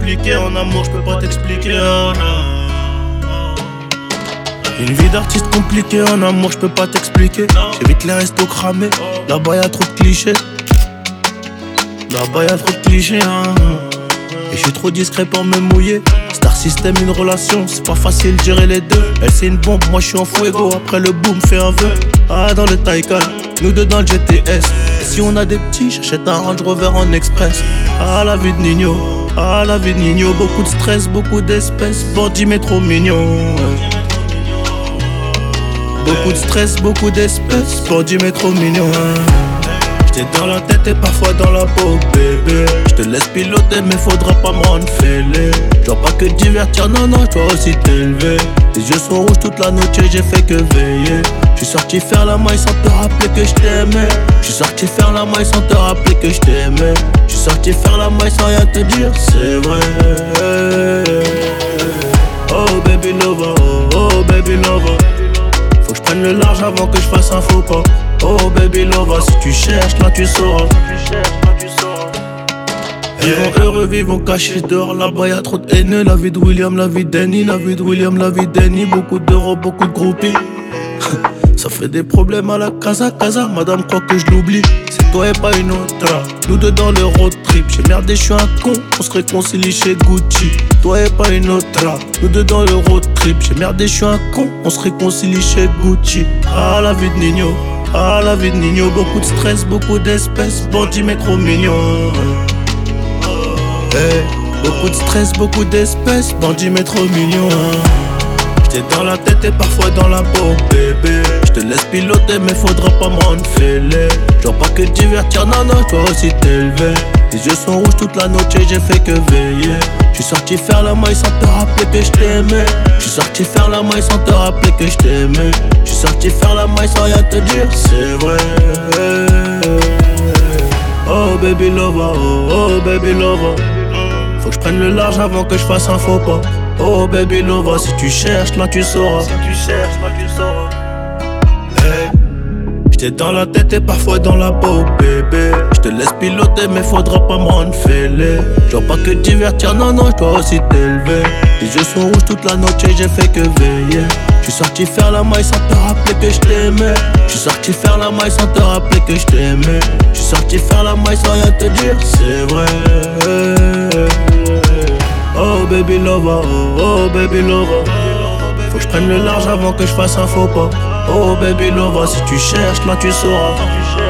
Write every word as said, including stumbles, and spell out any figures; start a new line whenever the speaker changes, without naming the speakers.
compliqué en amour, je peux pas t'expliquer. Oh non. Une vie d'artiste compliquée en amour, je peux pas t'expliquer. J'évite les restos cramés, là-bas y'a trop de clichés. Là-bas y'a trop de clichés, hein. Et je suis trop discret pour me mouiller. Star System, une relation, c'est pas facile de gérer les deux. Elle c'est une bombe, moi je suis en fuego. Après le boom, fais un vœu. Ah, dans le Taycan, nous deux dans le G T S. Et si on a des petits, j'achète un Range Rover en express. Ah, la vie de Nino, ah, la vie de Nino. Beaucoup de stress, beaucoup d'espèces. Bandit mais trop mignon. Beaucoup de stress, beaucoup d'espèces. Bandit mais trop mignon. J't'ai dans la tête et parfois dans la peau, bébé. J'te laisse piloter mais faudra pas me rendre fêlé. J'dois pas que divertir, non non, j'dois aussi t'élever. Tes yeux sont rouges toute la nuit, j'ai fait que veiller. J'suis sorti faire la maille sans te rappeler que j't'aimais. J'suis sorti faire la maille sans te rappeler que j't'aimais. J'suis sorti faire la maille sans rien te dire, c'est vrai. Oh baby lover, oh, oh baby lover. Faut que je prenne le large avant que je fasse un faux pas. Oh baby lover, si tu cherches, là tu sauras. Vivons heureux, vivons cachés dehors. Là-bas y'a trop de haineux. La vie de William, la vie d'Annie. La vie de William, la vie d'Annie. Beaucoup d'euros, beaucoup de groupies. Ça fait des problèmes à la casa, casa. Madame croit que je l'oublie. C'est toi et pas une autre. Nous deux dans le road trip. J'ai merdé, je suis un con. On se réconcilie chez Gucci. Toi et pas une autre. Nous deux dans le road trip. J'ai merdé, je suis un con. On se réconcilie chez Gucci. Ah, la vie de Nino. Ah, la vie de Nino. Beaucoup de stress, beaucoup d'espèces. Bandit mais trop mignon. Hey, beaucoup de stress, beaucoup d'espèces. Bandit mais trop mignon. J't'ai dans la tête et parfois dans la peau, bébé. J'te laisse piloter mais faudra pas me rendre fêlé. J'dois pas que divertir, non non, toi aussi t'élever. Tes yeux sont rouges toute la nuit, j'ai fait que veiller. J'suis sorti faire la maille sans te rappeler que j't'aimais. J'suis sorti faire la maille sans te rappeler que j't'aimais. J'suis sorti faire la maille sans rien te dire, c'est vrai. Oh baby lover, oh, oh baby lover. Faut que je prenne le large avant que je fasse un faux pas. Oh baby lover, si tu cherches, là tu sauras. Si tu cherches, là tu sauras. Hey. J't'ai dans la tête et parfois dans la peau, bébé. J'te laisse piloter mais faudra pas me rendre fêlé. J'dois pas que divertir, non non, j'dois aussi t'élever. Les yeux sont rouges toute la nuit, j'ai fait que veiller. J'suis sorti faire la maille sans te rappeler que j't'aimais. J'suis sorti faire la maille sans te rappeler que j't'aimais. J'suis sorti faire la maille sans rien te dire, c'est vrai. Oh baby lover, oh, oh baby lover. Faut que je prenne le large avant que je fasse un faux pas. Oh baby lover, si tu cherches, là tu sauras.